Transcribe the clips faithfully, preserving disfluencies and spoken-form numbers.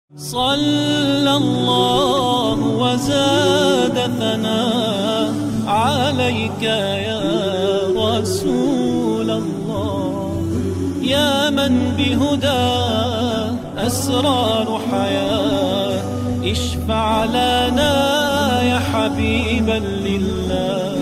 صلى الله وزاد ثناء عليك يا رسول الله، يا من بهدى أسرار حياة، اشفع لنا يا حبيبا لله.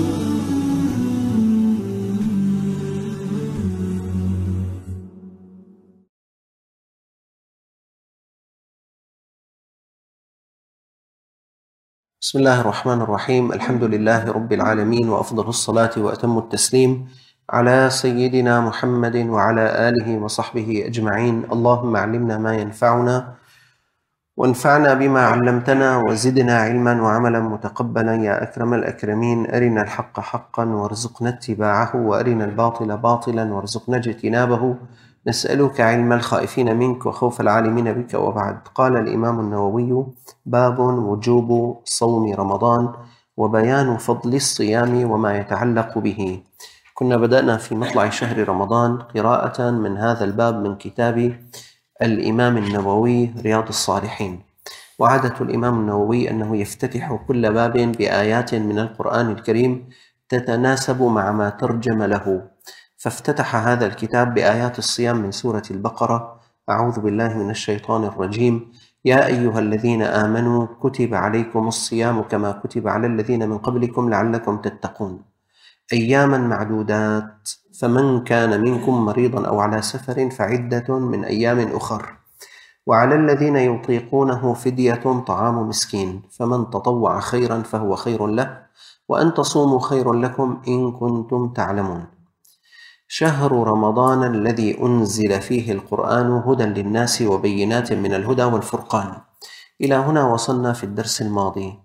بسم الله الرحمن الرحيم. الحمد لله رب العالمين، وأفضل الصلاة وأتم التسليم على سيدنا محمد وعلى آله وصحبه أجمعين. اللهم علمنا ما ينفعنا وانفعنا بما علمتنا وزدنا علما وعملا متقبلا يا أكرم الأكرمين. أرنا الحق حقا وارزقنا اتباعه، وأرنا الباطل باطلا وارزقنا اجتنابه. نسألك علم الخائفين منك وخوف العالمين بك. وبعد. قال الإمام النووي: باب وجوب صوم رمضان وبيان فضل الصيام وما يتعلق به. كنا بدأنا في مطلع شهر رمضان قراءة من هذا الباب من كتاب الإمام النووي رياض الصالحين. وعادة الإمام النووي أنه يفتتح كل باب بآيات من القرآن الكريم تتناسب مع ما ترجم له، فافتتح هذا الكتاب بآيات الصيام من سورة البقرة: أعوذ بالله من الشيطان الرجيم، يا أيها الذين آمنوا كتب عليكم الصيام كما كتب على الذين من قبلكم لعلكم تتقون، أياما معدودات، فمن كان منكم مريضا أو على سفر فعدة من أيام أخر، وعلى الذين يطيقونه فدية طعام مسكين، فمن تطوع خيرا فهو خير له، وأن تصوموا خير لكم إن كنتم تعلمون. شهر رمضان الذي أنزل فيه القرآن هدى للناس وبينات من الهدى والفرقان. إلى هنا وصلنا في الدرس الماضي.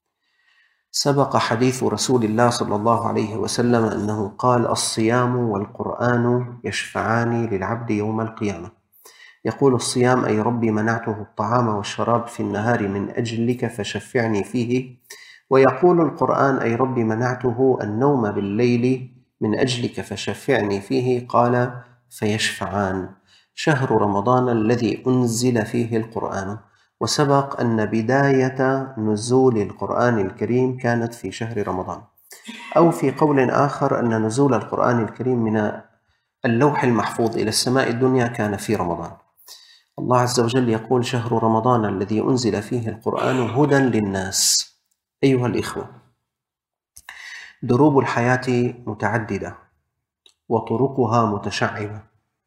سبق حديث رسول الله صلى الله عليه وسلم أنه قال: الصيام والقرآن يشفعان للعبد يوم القيامة. يقول الصيام: أي ربي منعته الطعام والشراب في النهار من أجلك فشفعني فيه. ويقول القرآن: أي ربي منعته النوم بالليل من أجلك فشفعني فيه. قال: فيشفعان. شهر رمضان الذي أنزل فيه القرآن. وسبق أن بداية نزول القرآن الكريم كانت في شهر رمضان، أو في قول آخر أن نزول القرآن الكريم من اللوح المحفوظ إلى السماء الدنيا كان في رمضان. الله عز وجل يقول: شهر رمضان الذي أنزل فيه القرآن هدى للناس. أيها الإخوة، دروب الحياة متعددة وطرقها متشعبة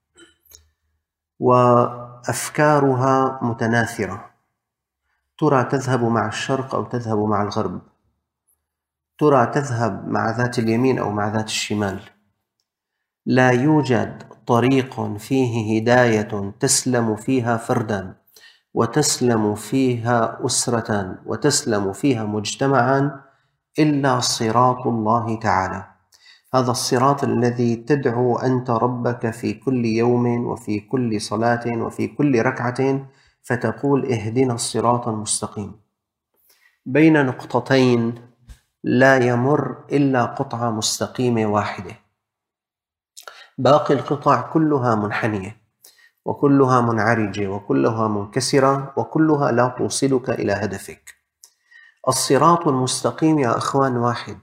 وأفكارها متناثرة، ترى تذهب مع الشرق أو تذهب مع الغرب، ترى تذهب مع ذات اليمين أو مع ذات الشمال. لا يوجد طريق فيه هداية تسلم فيها فردا وتسلم فيها أسرة وتسلم فيها مجتمعا إلا صراط الله تعالى. هذا الصراط الذي تدعو أنت ربك في كل يوم وفي كل صلاة وفي كل ركعة فتقول: اهدنا الصراط المستقيم. بين نقطتين لا يمر إلا قطعة مستقيمة واحدة، باقي القطع كلها منحنية وكلها منعرجة وكلها منكسرة وكلها لا توصلك إلى هدفك. الصراط المستقيم يا أخوان واحد،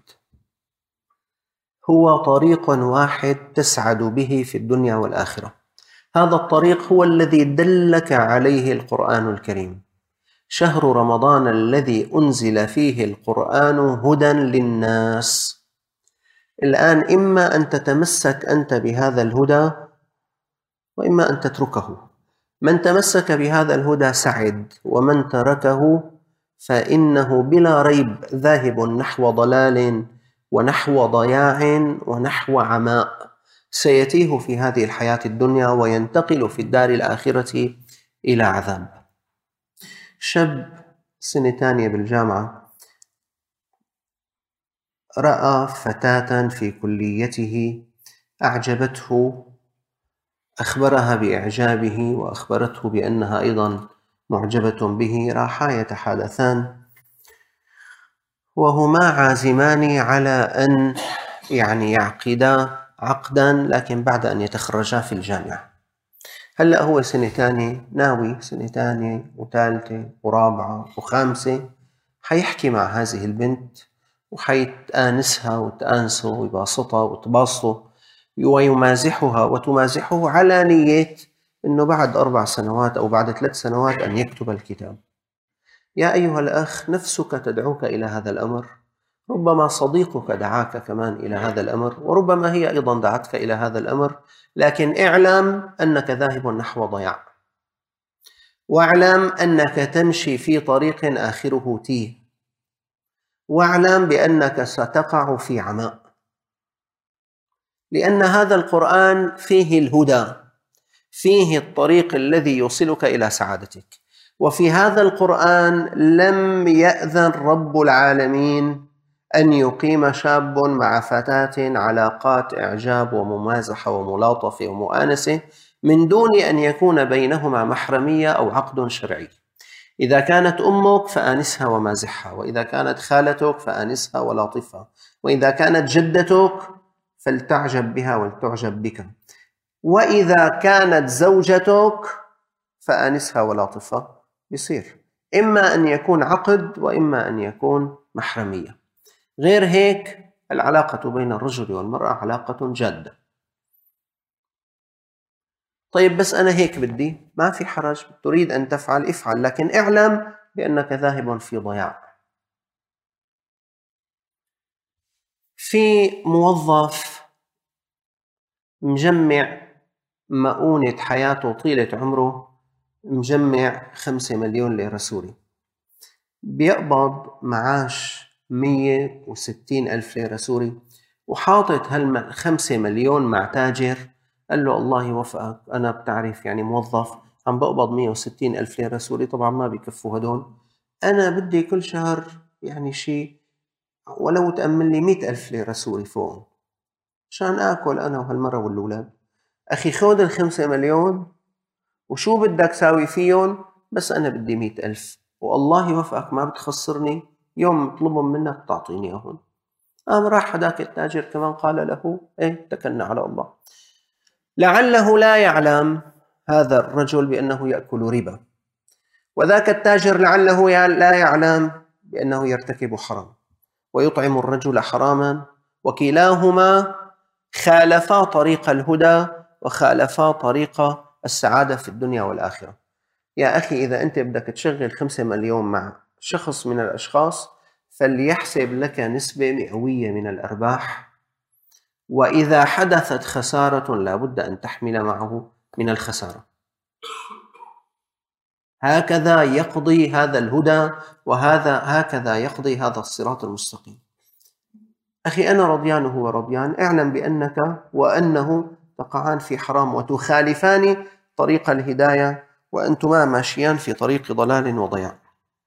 هو طريق واحد تسعد به في الدنيا والآخرة. هذا الطريق هو الذي دلك عليه القرآن الكريم. شهر رمضان الذي أنزل فيه القرآن هدى للناس. الآن إما أن تتمسك أنت بهذا الهدى وإما أن تتركه. من تمسك بهذا الهدى سعد، ومن تركه فإنه بلا ريب ذاهب نحو ضلال ونحو ضياع ونحو عماء، سيتيه في هذه الحياة الدنيا وينتقل في الدار الآخرة إلى عذاب. شاب سنة ثانية بالجامعة رأى فتاة في كليته أعجبته، أخبرها بإعجابه وأخبرته بأنها أيضا معجبة به. راحا يتحادثان وهما عازمان على أن يعني يعقدا عقدا، لكن بعد أن يتخرجا في الجامعة. هلأ هو سنة تانية ناوي سنة تانية وثالثة ورابعة وخامسة حيحكي مع هذه البنت وحيتآنسها وتآنسه ويباسطها وتباسطه ويمازحها وتمازحه على نية أنه بعد أربع سنوات أو بعد ثلاث سنوات أن يكتب الكتاب. يا أيها الأخ، نفسك تدعوك إلى هذا الأمر، ربما صديقك دعاك كمان إلى هذا الأمر، وربما هي أيضا دعتك إلى هذا الأمر، لكن اعلم أنك ذاهب نحو ضياع، واعلم أنك تمشي في طريق آخره تيه، واعلم بأنك ستقع في عماء، لأن هذا القرآن فيه الهدى، فيه الطريق الذي يوصلك إلى سعادتك. وفي هذا القرآن لم يأذن رب العالمين أن يقيم شاب مع فتاة علاقات إعجاب وممازحة وملاطفة ومؤانسة من دون أن يكون بينهما محرمية أو عقد شرعي. إذا كانت أمك فآنسها ومازحها، وإذا كانت خالتك فآنسها ولاطفها، وإذا كانت جدتك فلتعجب بها ولتعجب بك، وإذا كانت زوجتك فآنسها ولاطفها. يصير إما أن يكون عقد وإما أن يكون محرمية، غير هيك العلاقة بين الرجل والمرأة علاقة جادة. طيب بس أنا هيك بدي، ما في حرج، تريد أن تفعل افعل، لكن اعلم بأنك ذاهب في ضياع. في موظف مجمع مؤونة حياته طيلة عمره، مجمع خمسة مليون ليرة سوري، بيقبض معاش مية وستين ألف ليرة سوري، وحاطط هالخمسة مليون مع تاجر قال له الله يوفقك، أنا بتعرف يعني موظف عم بقبض مية وستين ألف ليرة سوري، طبعا ما بيكفوا هدول، أنا بدي كل شهر يعني شيء ولو تأمن لي مئة ألف ليرة سوري فوق عشان آكل أنا وهالمرة والأولاد. أخي خود الخمسة مليون وشو بدك ساوي فيهم، بس أنا بدي مئة ألف، والله يوفقك ما بتخسرني، يوم مطلبهم منك تعطيني أهون. قام راح هداك التاجر كمان قال له إيه اتكلنا على الله. لعله لا يعلم هذا الرجل بأنه يأكل ربا، وذاك التاجر لعله لا يعلم بأنه يرتكب حرام ويطعم الرجل حراما، وكلاهما خالفا طريق الهدى وخالفا طريق السعادة في الدنيا والآخرة. يا أخي، إذا أنت بدك تشغل خمسة مليون مع شخص من الأشخاص فليحسب لك نسبة مئوية من الأرباح، وإذا حدثت خسارة لا بد أن تحمل معه من الخسارة. هكذا يقضي هذا الهدى، وهذا هكذا يقضي هذا الصراط المستقيم. أخي أنا رضيان هو رضيان، اعلم بأنك وأنه تقعان في حرام وتخالفان طريق الهداية، وأنتما ماشيان في طريق ضلال وضياع.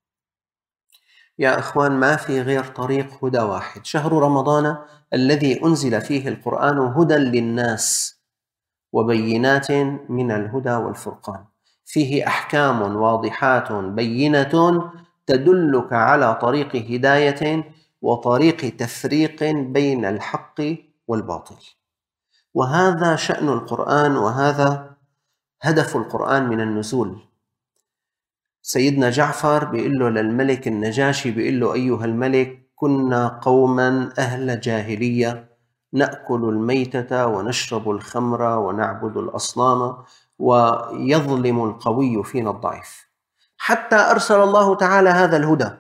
يا أخوان، ما في غير طريق هدى واحد، شهر رمضان الذي أنزل فيه القرآن هدى للناس وبينات من الهدى والفرقان، فيه أحكام واضحات بينة تدلك على طريق هداية وطريق تفريق بين الحق والباطل. وهذا شأن القرآن، وهذا هدف القرآن من النزول. سيدنا جعفر بيقول له للملك النجاشي، بيقول له أيها الملك، كنا قوما أهل جاهلية نأكل الميتة ونشرب الخمر ونعبد الأصنام ويظلم القوي فينا الضعيف، حتى أرسل الله تعالى هذا الهدى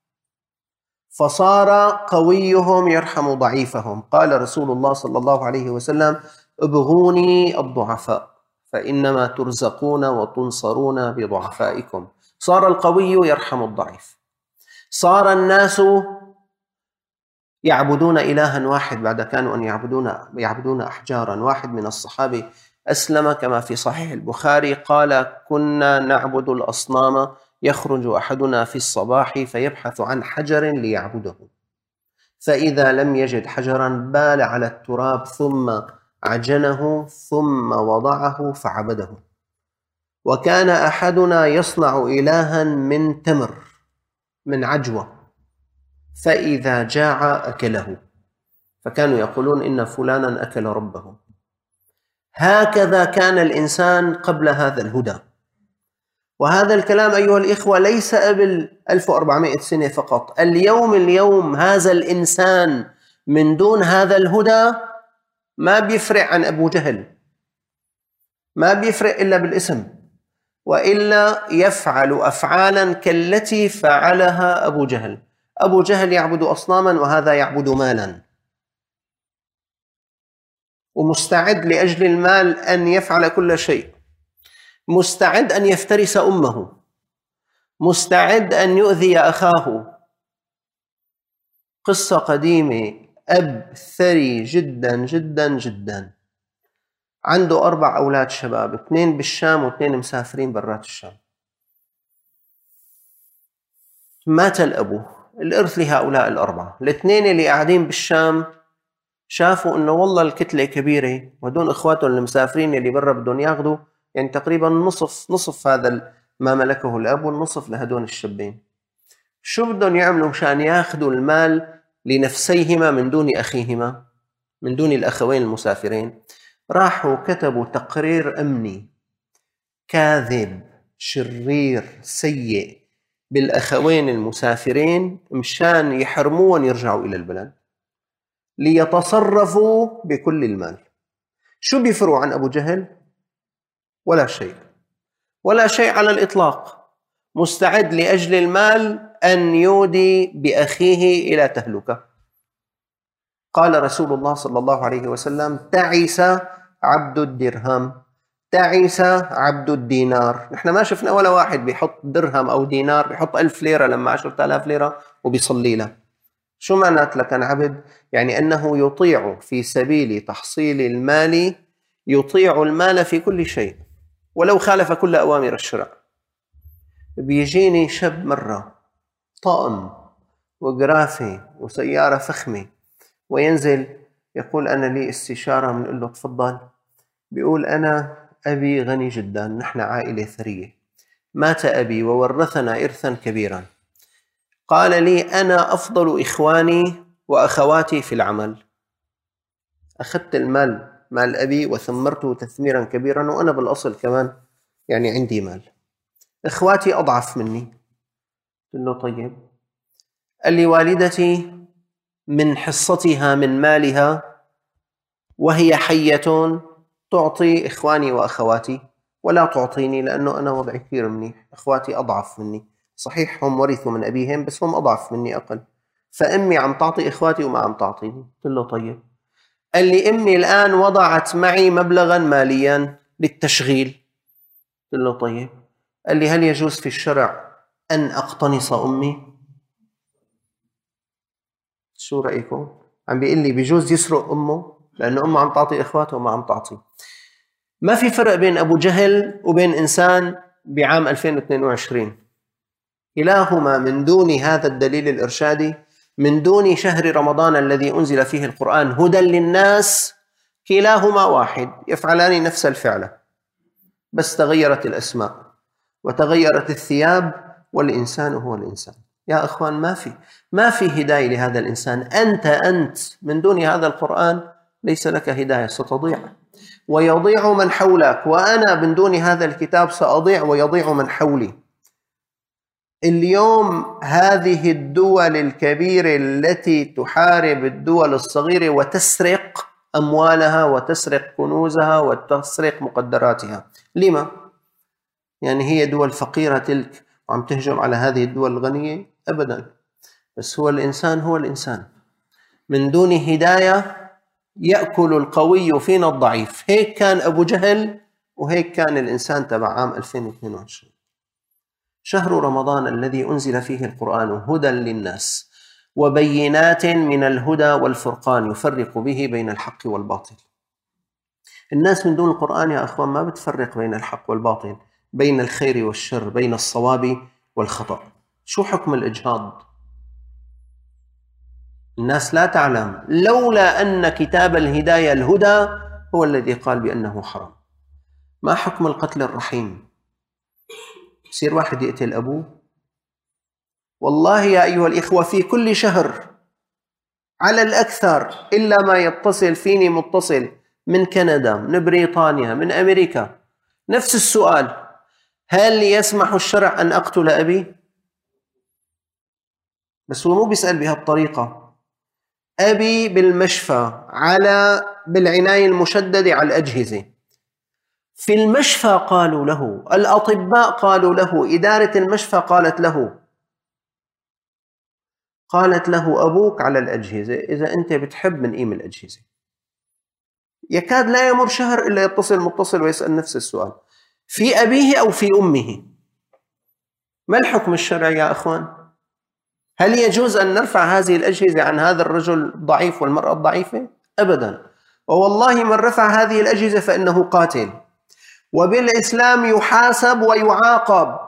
فصار قويهم يرحم ضعيفهم. قال رسول الله صلى الله عليه وسلم ابغوني الضعفاء فإنما ترزقون وتنصرون بضعفائكم. صار القوي يرحم الضعيف، صار الناس يعبدون إلها واحد بعد كانوا أن يعبدون, يعبدون أحجارا. واحد من الصحابة أسلم كما في صحيح البخاري قال كنا نعبد الأصنام، يخرج أحدنا في الصباح فيبحث عن حجر ليعبده، فإذا لم يجد حجرا بال على التراب ثم عجنه ثم وضعه فعبده. وكان أحدنا يصنع إلها من تمر من عجوة، فإذا جاع أكله، فكانوا يقولون إن فلانا أكل ربه. هكذا كان الإنسان قبل هذا الهدى. وهذا الكلام أيها الإخوة ليس قبل ألف وأربعمائة سنة فقط. اليوم اليوم هذا الإنسان من دون هذا الهدى ما بيفرق عن أبو جهل، ما بيفرق إلا بالاسم، وإلا يفعل أفعالا كالتي فعلها أبو جهل. أبو جهل يعبد أصناما وهذا يعبد مالا، ومستعد لأجل المال أن يفعل كل شيء، مستعد أن يفترس أمه، مستعد أن يؤذي أخاه. قصة قديمة، أب ثري جدا جدا جدا، عنده أربع أولاد شباب، اثنين بالشام واثنين مسافرين برات الشام. مات الأبو، الإرث لهؤلاء الأربعة. الاثنين اللي قاعدين بالشام شافوا إنه والله الكتلة كبيرة، وهدول إخواتهم المسافرين اللي برا بدهم ياخذوا يعني تقريبا نصف نصف هذا ما ملكه الأب والنصف لهدول الشابين. شو بدهم يعملوا مشان ياخذوا المال لنفسيهما من دون أخيهما، من دون الأخوين المسافرين؟ راحوا كتبوا تقرير أمني كاذب شرير سيء بالأخوين المسافرين مشان يحرموهم يرجعوا إلى البلد ليتصرفوا بكل المال. شو بيفرقوا عن أبو جهل؟ ولا شيء، ولا شيء على الإطلاق. مستعد لأجل المال أن يودي بأخيه إلى تهلكة. قال رسول الله صلى الله عليه وسلم: تعس عبد الدرهم، تعس عبد الدينار. نحن ما شفنا ولا واحد بيحط درهم أو دينار، بيحط ألف ليرة لما عشرة آلاف ليرة وبيصلي له. شو معنات لكن عبد؟ يعني أنه يطيع في سبيل تحصيل المال، يطيع المال في كل شيء ولو خالف كل أوامر الشرع. بيجيني شاب مرة طقم وقرافة وسيارة فخمة وينزل يقول: أنا لي استشارة. بنقول له: تفضل. بيقول: أنا أبي غني جدا، نحن عائلة ثرية، مات أبي وورثنا إرثا كبيرا. قال لي: أنا أفضل إخواني وأخواتي في العمل، أخذت المال مال أبي وثمرته تثميرا كبيرا، وأنا بالأصل كمان يعني عندي مال. إخواتي أضعف مني. قلت له: طيب. قال لي: والدتي من حصتها من مالها وهي حية تعطي إخواني وأخواتي ولا تعطيني، لأنه أنا وضعي كثير منيح، إخواتي أضعف مني. صحيح هم ورثوا من أبيهم بس هم أضعف مني أقل، فأمي عم تعطي إخواتي وما عم تعطيني. قلت له: طيب. قال لي: أمي الآن وضعت معي مبلغا ماليا للتشغيل. قلت له: طيب. قال لي: هل يجوز في الشرع أن أقتنص أمي؟ شو رأيكم؟ عم بيقول لي بيجوز يسرق أمه لأنه أمه عم تعطي إخواته وما عم تعطي. ما في فرق بين أبو جهل وبين إنسان بعام ألفين واثنين وعشرين، كلاهما من دون هذا الدليل الإرشادي، من دون شهر رمضان الذي أنزل فيه القرآن هدى للناس، كلاهما واحد، يفعلان نفس الفعل بس تغيرت الأسماء وتغيرت الثياب، والإنسان هو الإنسان. يا أخوان، ما في ما في هداية لهذا الإنسان. أنت أنت من دون هذا القرآن ليس لك هداية، ستضيع ويضيع من حولك، وأنا من دون هذا الكتاب سأضيع ويضيع من حولي. اليوم هذه الدول الكبيرة التي تحارب الدول الصغيرة وتسرق أموالها وتسرق كنوزها وتسرق مقدراتها، لما؟ يعني هي دول فقيرة تلك وعم تهجم على هذه الدول الغنية؟ أبدا. بس هو الإنسان هو الإنسان، من دون هداية يأكل القوي فينا الضعيف. هيك كان أبو جهل وهيك كان الإنسان تبع عام ألفين واثنين وعشرين. شهر رمضان الذي أنزل فيه القرآن هدى للناس وبينات من الهدى والفرقان يفرق به بين الحق والباطل. الناس من دون القرآن يا أخوان ما بتفرق بين الحق والباطل، بين الخير والشر، بين الصواب والخطأ. شو حكم الإجهاض؟ الناس لا تعلم، لولا أن كتاب الهداية الهدى هو الذي قال بأنه حرام. ما حكم القتل الرحيم؟ يصير واحد يقتل أبوه؟ والله يا أيها الإخوة في كل شهر على الأكثر إلا ما يتصل فيني متصل من كندا، من بريطانيا، من أمريكا، نفس السؤال: هل يسمح الشرع أن أقتل أبي؟ بس هو مو بيسأل بهالطريقة. أبي بالمشفى، على بالعناية المشددة على الأجهزة. في المشفى قالوا له، الأطباء قالوا له، إدارة المشفى قالت له قالت له أبوك على الأجهزة، إذا أنت بتحب بنقيم الأجهزة. يكاد لا يمر شهر إلا يتصل متصل ويسأل نفس السؤال: في أبيه أو في أمه؟ ما الحكم الشرعي يا أخوان؟ هل يجوز أن نرفع هذه الأجهزة عن هذا الرجل الضعيف والمرأة الضعيفة؟ أبدا. ووالله من رفع هذه الأجهزة فإنه قاتل، وبالإسلام يحاسب ويعاقب.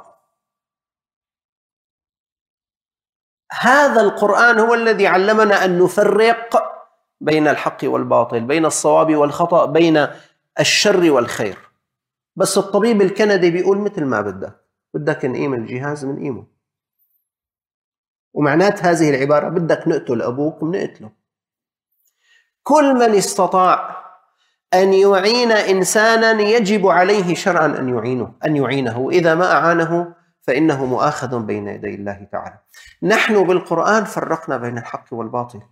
هذا القرآن هو الذي علمنا أن نفرق بين الحق والباطل، بين الصواب والخطأ، بين الشر والخير. بس الطبيب الكندي بيقول مثل ما بدك، بدك نقيم الجهاز منقيمه. ومعنات هذه العبارة: بدك نقتل أبوك منقتله. كل من استطاع أن يعين إنسانا يجب عليه شرعا أن يعينه أن يعينه إذا ما أعانه فإنه مؤاخذ بين يدي الله تعالى. نحن بالقرآن فرقنا بين الحق والباطل.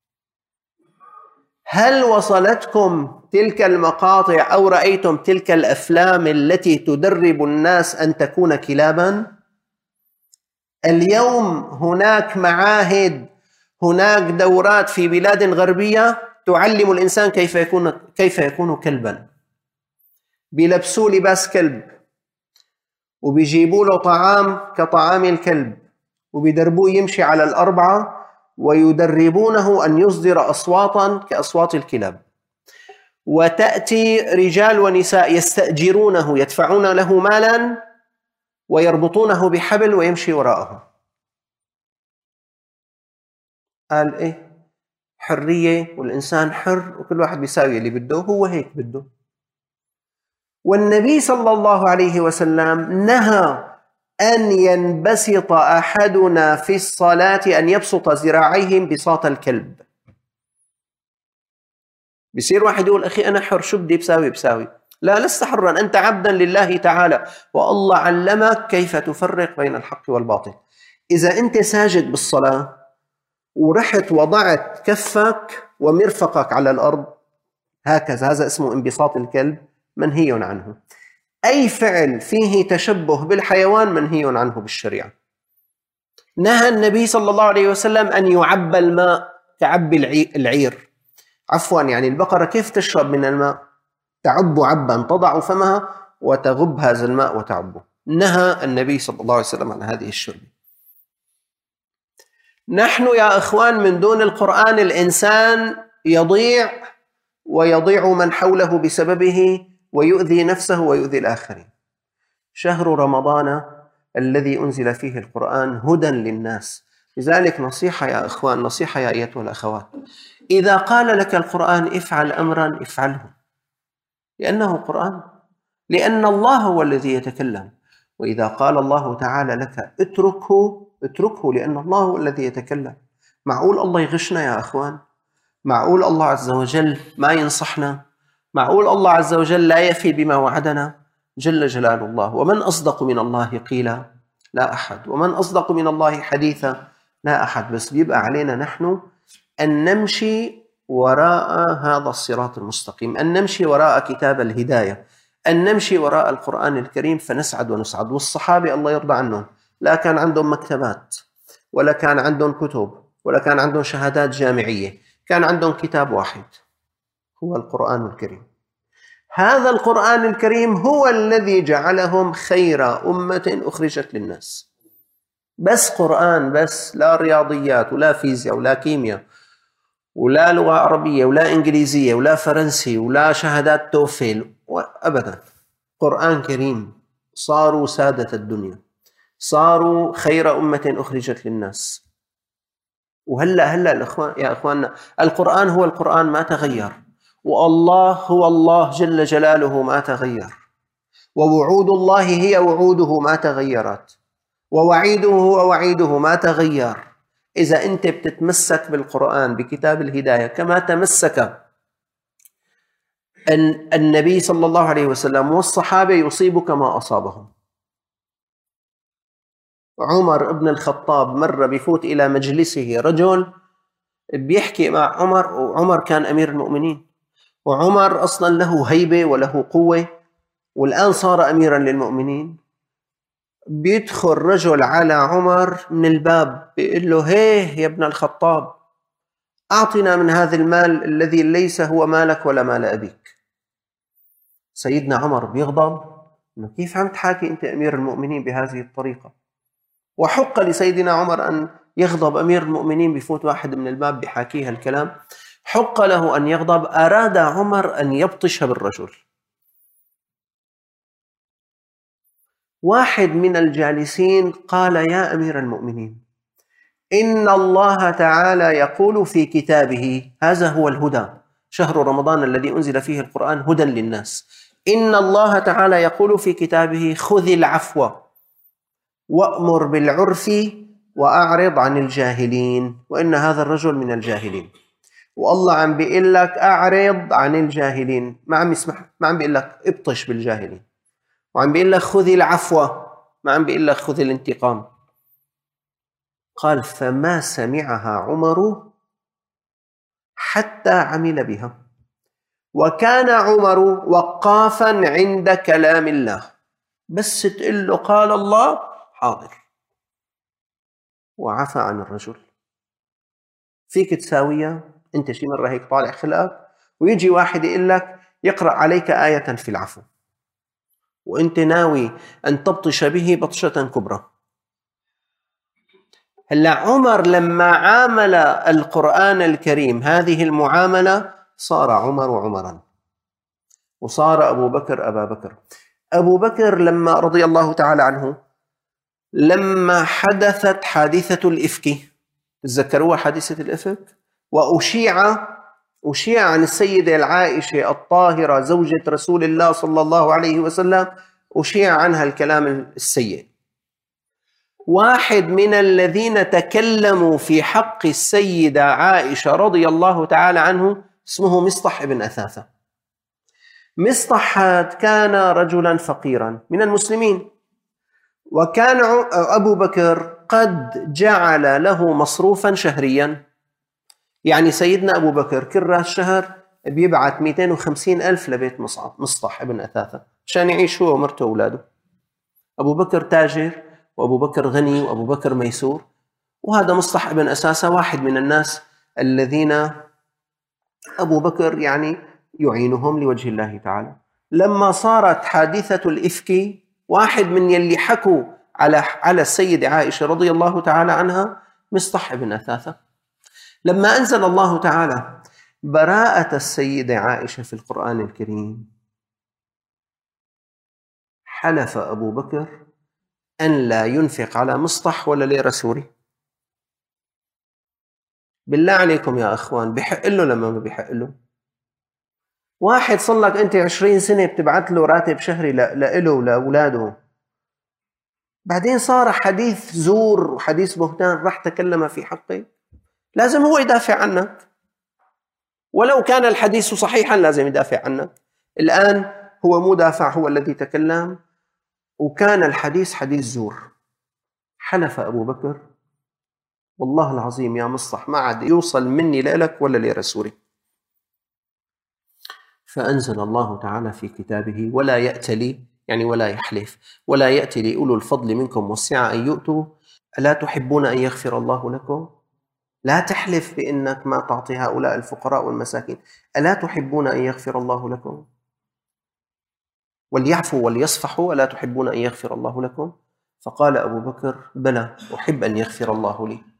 هل وصلتكم تلك المقاطع أو رأيتم تلك الأفلام التي تدرب الناس أن تكون كلابا؟ اليوم هناك معاهد، هناك دورات في بلاد غربية تعلم الإنسان كيف يكون كيف يكون كلبا. بيلبسوا لباس كلب، وبيجيبوا له طعام كطعام الكلب، وبيدربوه يمشي على الأربعة، ويدربونه أن يصدر أصواتا كأصوات الكلاب. وتأتي رجال ونساء يستأجرونه، يدفعون له مالا ويربطونه بحبل ويمشي وراءه. قال إيه؟ حرية، والإنسان حر، وكل واحد بيساوي اللي بده، هو هيك بده. والنبي صلى الله عليه وسلم نهى أن ينبسط أحدنا في الصلاة، أن يبسط ذراعيه بساط الكلب. بيصير واحد يقول: أخي أنا حر، شو بدي بساوي بساوي. لا، لست حرا، أنت عبدا لله تعالى، والله علمك كيف تفرق بين الحق والباطل. إذا أنت ساجد بالصلاة ورحت وضعت كفك ومرفقك على الأرض هكذا، هذا اسمه انبساط الكلب، منهي عنه. أي فعل فيه تشبه بالحيوان منهي عنه بالشريعة. نهى النبي صلى الله عليه وسلم أن يعبى الماء كعبي العير، عفوا يعني البقرة كيف تشرب من الماء؟ تعب عبا، تضع فمها وتغب هذا الماء وتعبه. نهى النبي صلى الله عليه وسلم عن هذه الشرب. نحن يا أخوان من دون القرآن الإنسان يضيع، ويضيع من حوله بسببه، ويؤذي نفسه ويؤذي الآخرين. شهر رمضان الذي أنزل فيه القرآن هدى للناس. لذلك نصيحة يا أخوان، نصيحة يا أيتها الأخوات: إذا قال لك القرآن افعل أمرا افعله، لأنه قرآن، لأن الله هو الذي يتكلم. وإذا قال الله تعالى لك اتركه اتركه، لأن الله هو الذي يتكلم. معقول الله يغشنا يا أخوان؟ معقول الله عز وجل ما ينصحنا؟ معقول الله عز وجل لا يفي بما وعدنا؟ جل جلال الله. ومن أصدق من الله قيلا؟ لا أحد. ومن أصدق من الله حديثا؟ لا أحد. بس بيبقى علينا نحن أن نمشي وراء هذا الصراط المستقيم، أن نمشي وراء كتاب الهداية، أن نمشي وراء القرآن الكريم فنسعد ونسعد. والصحابة الله يرضى عنهم لا كان عندهم مكتبات، ولا كان عندهم كتب، ولا كان عندهم شهادات جامعية، كان عندهم كتاب واحد هو القرآن الكريم. هذا القرآن الكريم هو الذي جعلهم خير أمة أخرجت للناس. بس قرآن بس، لا رياضيات ولا فيزياء ولا كيمياء ولا لغة عربية ولا إنجليزية ولا فرنسي ولا شهادات توفيل أبدا. قرآن كريم. صاروا سادة الدنيا، صاروا خير أمة أخرجت للناس. وهلأ هلأ الأخوان يا أخواننا، القرآن هو القرآن، ما تغير. والله هو الله جل جلاله، ما تغير. ووعود الله هي وعوده، ما تغيرت. ووعيده هو وعيده، ما تغير. إذا أنت بتتمسك بالقرآن بكتاب الهداية كما تمسك أن النبي صلى الله عليه وسلم والصحابة يصيبك ما أصابهم. عمر بن الخطاب مرة بيفوت إلى مجلسه رجل بيحكي مع عمر، وعمر كان أمير المؤمنين، وعمر أصلا له هيبة وله قوة، والآن صار أميرا للمؤمنين. بيدخل رجل على عمر من الباب بيقول له: هيه يا ابن الخطاب، أعطنا من هذا المال الذي ليس هو مالك ولا مال أبيك. سيدنا عمر بيغضب إنه كيف عم تحاكي أنت أمير المؤمنين بهذه الطريقة؟ وحق لسيدنا عمر أن يغضب. أمير المؤمنين بفوت واحد من الباب بحاكيها الكلام، حق له أن يغضب. أراد عمر أن يبطش بالرجل. واحد من الجالسين قال: يا أمير المؤمنين، إن الله تعالى يقول في كتابه، هذا هو الهدى، شهر رمضان الذي أنزل فيه القرآن هدى للناس، إن الله تعالى يقول في كتابه: خذ العفو وأمر بالعرف وأعرض عن الجاهلين، وإن هذا الرجل من الجاهلين. والله عم بيقول لك أعرض عن الجاهلين، ما عم يسمح، ما عم بيقول لك ابطش بالجاهلين، وعم بيقول لك خذ العفو، ما عم بيقول لك خذ الانتقام. قال: فما سمعها عمر حتى عمل بها، وكان عمر وقافا عند كلام الله، بس تقول له قال الله حاضر، وعفى عن الرجل. فيك تساويها انت شي مرة هيك طالع خلقك ويجي واحد يقول لك يقرأ عليك آية في العفو، وانت ناوي أن تبطش به بطشة كبرى. هلا عمر لما عامل القرآن الكريم هذه المعاملة صار عمر عمرا، وصار أبو بكر أبا بكر. أبو بكر لما رضي الله تعالى عنه، لما حدثت حادثة الإفك، تذكروها حادثة الإفك، وأشيع أشيع عن السيدة العائشة الطاهرة زوجة رسول الله صلى الله عليه وسلم، أشيع عنها الكلام السيء. واحد من الذين تكلموا في حق السيدة عائشة رضي الله تعالى عنه اسمه مصطح بن أثاثة. مصطح كان رجلا فقيرا من المسلمين، وكان أبو بكر قد جعل له مصروفا شهريا. يعني سيدنا أبو بكر كل راس شهر بيبعث مئتين وخمسين ألف لبيت مصطح بن أثاثة عشان يعيش هو ومرته وأولاده. أبو بكر تاجر، وأبو بكر غني، وأبو بكر ميسور. وهذا مصطح بن أثاثة واحد من الناس الذين أبو بكر يعني يعينهم لوجه الله تعالى. لما صارت حادثة الإفك، واحد من يلي حكوا على على السيدة عائشة رضي الله تعالى عنها مصطح بن أثاثة. لما أنزل الله تعالى براءة السيدة عائشة في القرآن الكريم، حلف أبو بكر أن لا ينفق على مصطح ولا ليرة سوري. بالله عليكم يا أخوان، بيحق له لما ما بيحق له؟ واحد صلك أنت عشرين سنة بتبعت له راتب شهري لإله ولأولاده، بعدين صار حديث زور وحديث بهتان راح تكلم في حقه، لازم هو يدافع عنك، ولو كان الحديث صحيحا لازم يدافع عنك. الآن هو مو دافع، هو الذي تكلم، وكان الحديث حديث زور. حلف أبو بكر: والله العظيم يا مصطح ما عاد يوصل مني لك ولا لرسولي. فأنزل الله تعالى في كتابه: ولا يأتلي، يعني ولا يحلف، ولا يأتلي أولو الفضل منكم والسعة أن يؤتوا، ألا تحبون أن يغفر الله لكم؟ لا تحلف بأنك ما تعطي هؤلاء الفقراء والمساكين، ألا تحبون أن يغفر الله لكم؟ وليعفوا وليصفحوا، ألا تحبون أن يغفر الله لكم؟ فقال أبو بكر: بلى، أحب أن يغفر الله لي.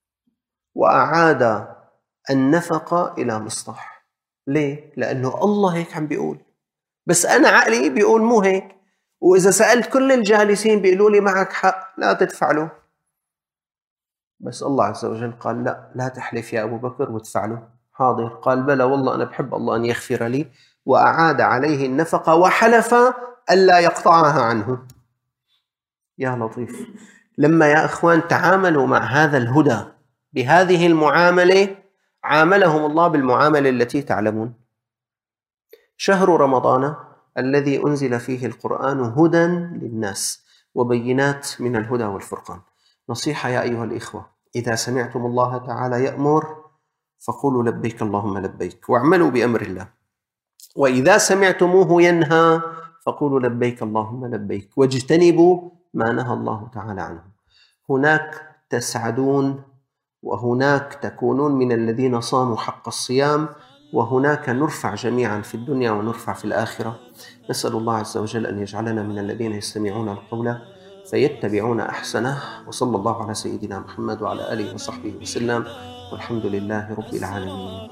وأعاد النفقة إلى مصطح. ليه؟ لأنه الله هيك عم بيقول، بس أنا عقلي بيقول مو هيك، وإذا سألت كل الجالسين بيقولوا لي معك حق لا تدفع له، بس الله عز وجل قال لا، لا تحلف يا أبو بكر وادفع له. حاضر. قال: بلى والله أنا بحب الله أن يغفر لي، وأعاد عليه النفقة وحلف ألا يقطعها عنه. يا لطيف، لما يا أخوان تعاملوا مع هذا الهدى بهذه المعاملة، عاملهم الله بالمعاملة التي تعلمون. شهر رمضان الذي أنزل فيه القرآن هدى للناس وبينات من الهدى والفرقان. نصيحة يا أيها الإخوة، إذا سمعتم الله تعالى يأمر فقولوا لبيك اللهم لبيك واعملوا بأمر الله، وإذا سمعتموه ينهى فقولوا لبيك اللهم لبيك واجتنبوا ما نهى الله تعالى عنه. هناك تسعدون، وهناك تكونون من الذين صاموا حق الصيام، وهناك نرفع جميعا في الدنيا ونرفع في الآخرة. نسأل الله عز وجل أن يجعلنا من الذين يستمعون القول فيتبعون أحسنه، وصلى الله على سيدنا محمد وعلى آله وصحبه وسلم، والحمد لله رب العالمين.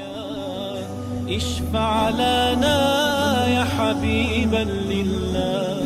اشفع لنا يا حبيبا لله.